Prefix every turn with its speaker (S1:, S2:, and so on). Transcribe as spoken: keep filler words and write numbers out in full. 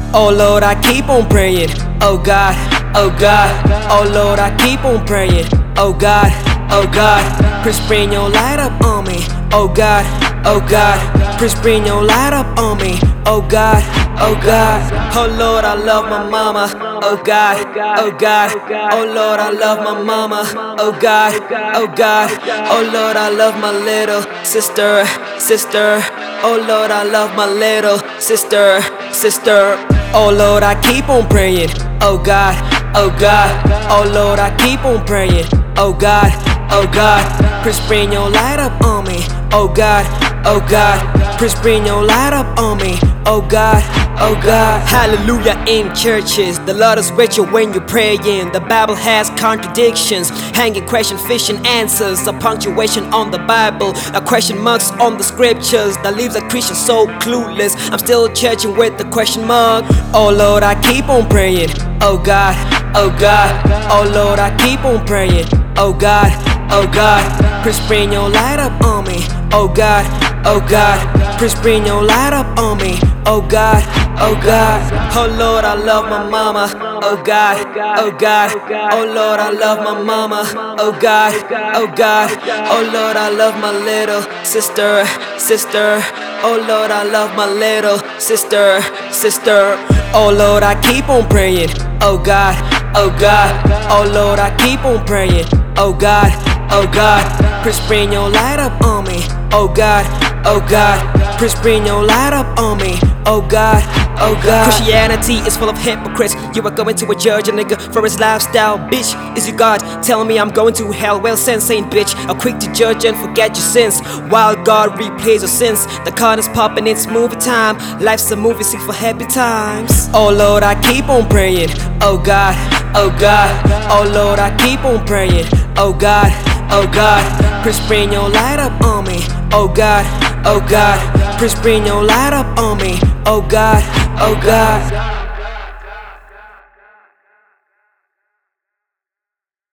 S1: Oh Lord, I keep on praying. Oh God, oh God. Oh Lord, I keep on praying. Oh God, oh God. Please bring your light up on me. Oh God, oh God. Please bring your light up on me. Oh God, oh God. Oh Lord, I love my mama. Oh God, oh God. Oh Lord, I love my mama. Oh God, oh God. Oh Lord, I love my little sister, sister. Oh Lord, I love my little sister, sister. Oh Lord, I keep on praying. Oh God, oh God. Oh Lord, I keep on praying. Oh God, oh God. Please bring your light up on me. Oh God, oh God. Please bring your light up on me. Oh God, oh God. Hallelujah in churches. The Lord is with you when you're praying. The Bible has contradictions, hanging question, fishing answers, a punctuation on the Bible, a question marks on the scriptures that leaves a Christian so clueless. I'm still churching with the question mark. Oh Lord, I keep on praying. Oh God, oh God. Oh Lord, I keep on praying. Oh God, oh God. Please bring your light up on me. Oh God, oh God. Please bring your light up on me. Oh God, oh God. Oh Lord, I love my mama. Oh God, oh God. Oh Lord, I love my mama. Oh God, oh God. Oh Lord, I love my little sister, sister. Oh Lord, I love my little sister, sister. Oh Lord, I keep on praying. Oh God, oh God. Oh Lord, I keep on praying. Oh God, oh God. Please bring your light up on me. Oh God, oh God. Please bring your light up on me. Oh God, oh God. Christianity is full of hypocrites. You are going to a judge a nigga for his lifestyle. Bitch, is you God telling me I'm going to hell? Well, sense ain't bitch. I'm quick to judge and forget your sins, while God replays your sins. The card is popping, it's movie time. Life's a movie, sing for happy times. Oh Lord, I keep on praying. Oh God, oh God. Oh Lord, I keep on praying. Oh God, oh God. Please bring your light up on me. Oh God, oh God. Please bring your light up on me. Oh God, oh God.